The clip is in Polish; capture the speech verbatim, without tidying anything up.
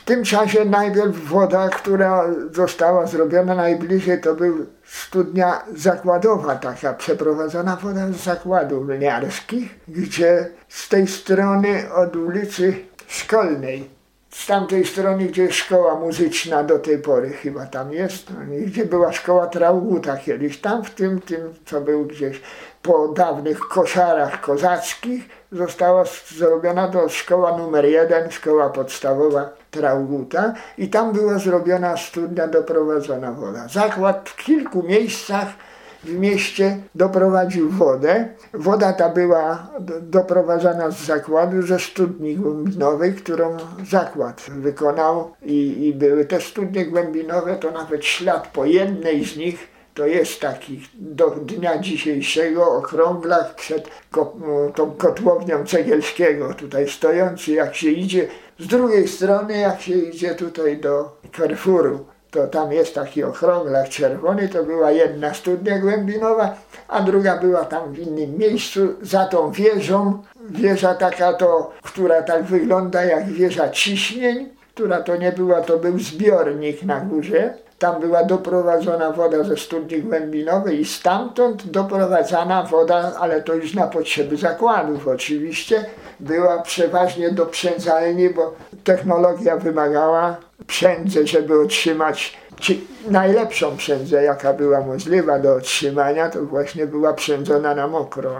tym czasie najpierw woda, która została zrobiona najbliżej, to był studnia zakładowa, taka przeprowadzona woda z zakładów młyniarskich, gdzie z tej strony od ulicy Szkolnej, z tamtej strony, gdzie jest szkoła muzyczna do tej pory chyba tam jest, gdzie była szkoła Traugutta kiedyś, tam w tym, tym co był gdzieś po dawnych koszarach kozackich, została zrobiona to szkoła numer jeden, szkoła podstawowa Traugutta i tam była zrobiona studnia, doprowadzona woda. Zakład w kilku miejscach w mieście doprowadził wodę. Woda ta była doprowadzana z zakładu, ze studni głębinowej, którą zakład wykonał i, i były te studnie głębinowe, to nawet ślad po jednej z nich to jest taki do dnia dzisiejszego okrąglach przed ko tą kotłownią Cegielskiego tutaj stojący, jak się idzie z drugiej strony, jak się idzie tutaj do Carrefouru, to tam jest taki okrąglach czerwony, to była jedna studnia głębinowa, a druga była tam w innym miejscu, za tą wieżą, wieża taka to, która tak wygląda jak wieża ciśnień, która to nie była, to był zbiornik na górze. Tam była doprowadzona woda ze studni głębinowej i stamtąd doprowadzana woda, ale to już na potrzeby zakładów oczywiście, była przeważnie do przędzalni, bo technologia wymagała przędzę, żeby otrzymać najlepszą przędzę, jaka była możliwa do otrzymania, to właśnie była przędzona na mokro.